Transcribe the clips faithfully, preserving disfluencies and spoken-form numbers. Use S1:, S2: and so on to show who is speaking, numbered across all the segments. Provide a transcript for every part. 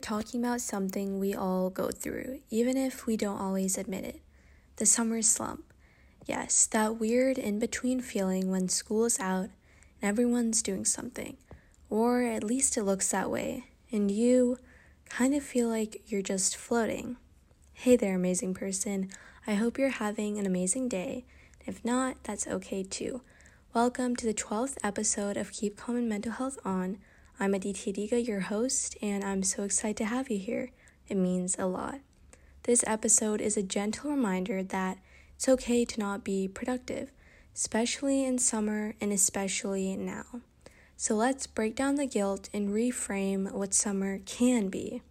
S1: talking about something we all go through, even if we don't always admit it. The summer slump. Yes, that weird in-between feeling when school is out and everyone's doing something. Or at least it looks that way, and you kind of feel like you're just floating. Hey there, amazing person. I hope you're having an amazing day. If not, that's okay too. Welcome to the twelfth episode of Keep Calm and Mental Health On. I'm Aditya Diga, your host, and I'm so excited to have you here. It means a lot. This episode is a gentle reminder that it's okay to not be productive, especially in summer and especially now. So let's break down the guilt and reframe what summer can be.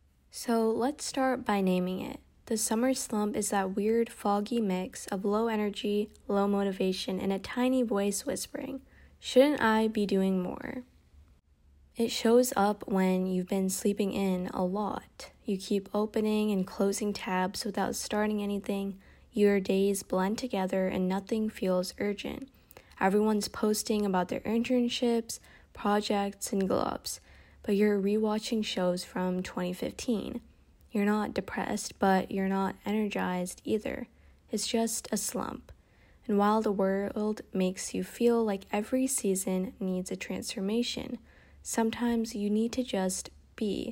S1: So let's start by naming it. The summer slump is that weird, foggy mix of low energy, low motivation, and a tiny voice whispering, "Shouldn't I be doing more?" It shows up when you've been sleeping in a lot. You keep opening and closing tabs without starting anything. Your days blend together and nothing feels urgent. Everyone's posting about their internships, projects, and glow-ups, but you're rewatching shows from twenty fifteen. You're not depressed, but you're not energized either. It's just a slump. And while the world makes you feel like every season needs a transformation, sometimes you need to just be.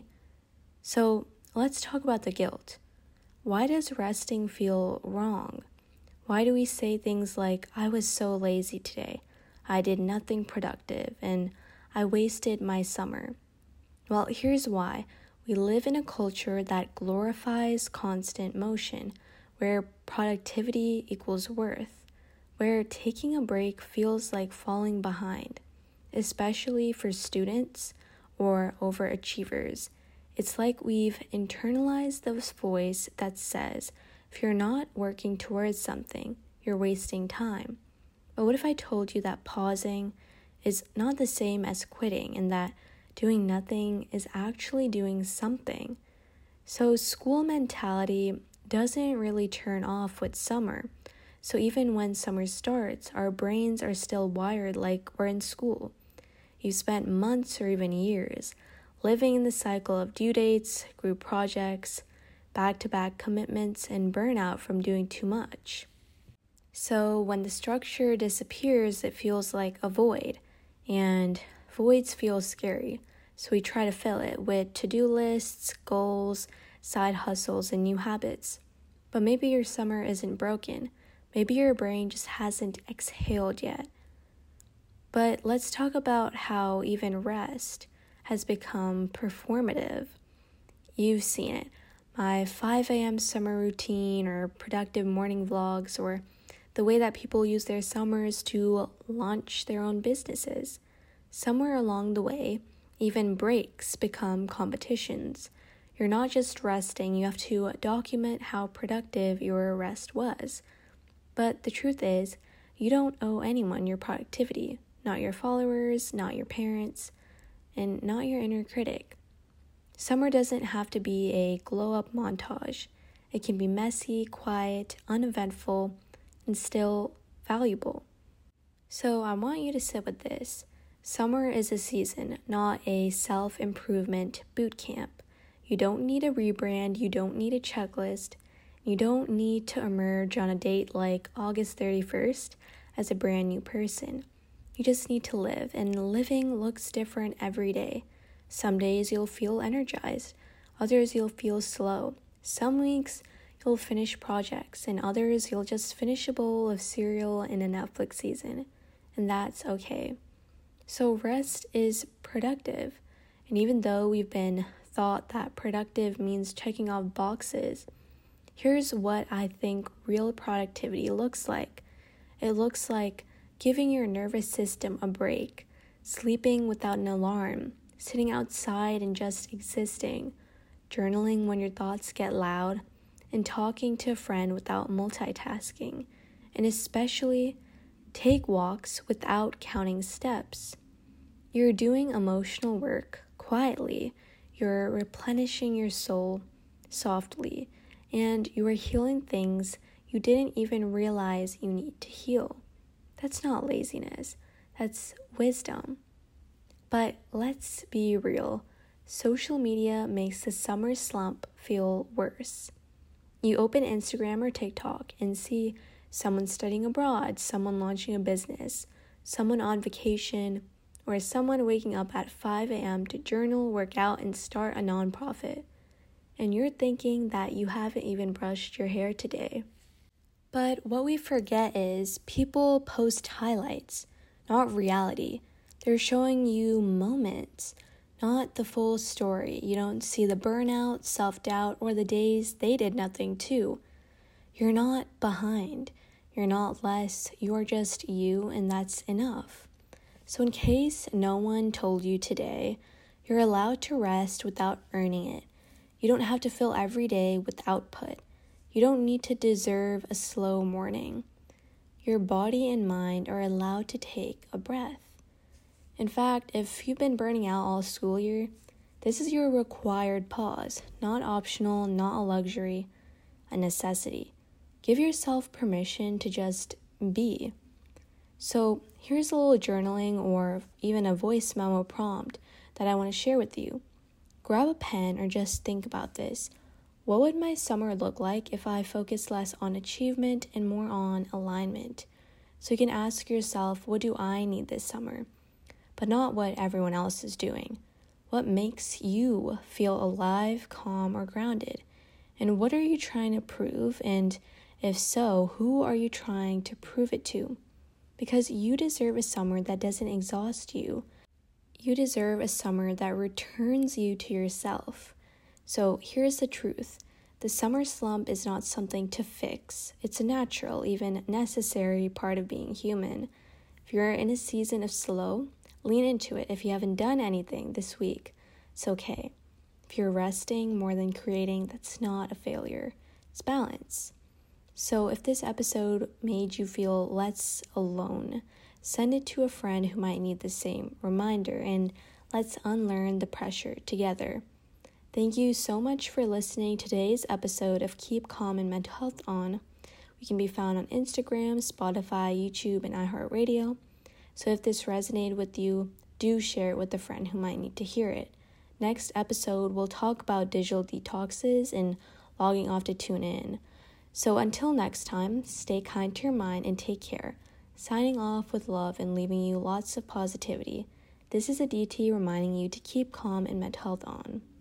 S1: So let's talk about the guilt. Why does resting feel wrong? Why do we say things like, "I was so lazy today, I did nothing productive, and I wasted my summer"? Well, here's why. We live in a culture that glorifies constant motion, where productivity equals worth, where taking a break feels like falling behind, especially for students or overachievers. It's like we've internalized this voice that says, if you're not working towards something, you're wasting time. But what if I told you that pausing is not the same as quitting and that doing nothing is actually doing something? So school mentality doesn't really turn off with summer. So even when summer starts, our brains are still wired like we're in school. You spent months or even years living in the cycle of due dates, group projects, back-to-back commitments, and burnout from doing too much. So when the structure disappears, it feels like a void, and voids feel scary. So we try to fill it with to-do lists, goals, side hustles, and new habits. But maybe your summer isn't broken. Maybe your brain just hasn't exhaled yet. But let's talk about how even rest has become performative. You've seen it. My five a.m. summer routine or productive morning vlogs, or the way that people use their summers to launch their own businesses. Somewhere along the way, even breaks become competitions. You're not just resting, you have to document how productive your rest was. But the truth is, you don't owe anyone your productivity. Not your followers, not your parents, and not your inner critic. Summer doesn't have to be a glow-up montage. It can be messy, quiet, uneventful, and still valuable. So I want you to sit with this. Summer is a season, not a self-improvement boot camp. You don't need a rebrand, you don't need a checklist, you don't need to emerge on a date like August thirty-first as a brand new person. You just need to live, and living looks different every day. Some days you'll feel energized, others you'll feel slow. Some weeks you'll finish projects, and others you'll just finish a bowl of cereal in a Netflix season, and that's okay. So rest is productive, and even though we've been taught that productive means checking off boxes, here's what I think real productivity looks like. It looks like giving your nervous system a break, sleeping without an alarm, sitting outside and just existing, journaling when your thoughts get loud, and talking to a friend without multitasking, and especially take walks without counting steps. You're doing emotional work quietly, you're replenishing your soul softly, and you are healing things you didn't even realize you need to heal. That's not laziness, that's wisdom. But let's be real. social media makes the summer slump feel worse. You open Instagram or TikTok and see someone studying abroad, someone launching a business, someone on vacation, or someone waking up at five a.m. to journal, work out, and start a nonprofit. And you're thinking that you haven't even brushed your hair today. But what we forget is people post highlights, not reality. They're showing you moments, not the full story. You don't see the burnout, self-doubt, or the days they did nothing too. You're not behind. You're not less. You're just you, and that's enough. So in case no one told you today, you're allowed to rest without earning it. You don't have to fill every day with output. You don't need to deserve a slow morning. Your body and mind are allowed to take a breath. In fact, if you've been burning out all school year, this is your required pause, not optional, not a luxury, a necessity. Give yourself permission to just be. So here's a little journaling or even a voice memo prompt that I want to share with you. Grab a pen or just think about this. What would my summer look like if I focused less on achievement and more on alignment? So you can ask yourself, what do I need this summer? But not what everyone else is doing. What makes you feel alive, calm, or grounded? And what are you trying to prove? And if so, who are you trying to prove it to? Because you deserve a summer that doesn't exhaust you. You deserve a summer that returns you to yourself. So here's the truth. The summer slump is not something to fix. It's a natural, even necessary part of being human. If you're in a season of slow, lean into it. If you haven't done anything this week, it's okay. If you're resting more than creating, that's not a failure. It's balance. So if this episode made you feel less alone, send it to a friend who might need the same reminder, and let's unlearn the pressure together. Thank you so much for listening to today's episode of Keep Calm and Mental Health On. We can be found on Instagram, Spotify, YouTube, and iHeartRadio. So if this resonated with you, do share it with a friend who might need to hear it. Next episode, we'll talk about digital detoxes and logging off to tune in. So until next time, stay kind to your mind and take care. Signing off with love and leaving you lots of positivity. This is Aditi reminding you to keep calm and mental health on.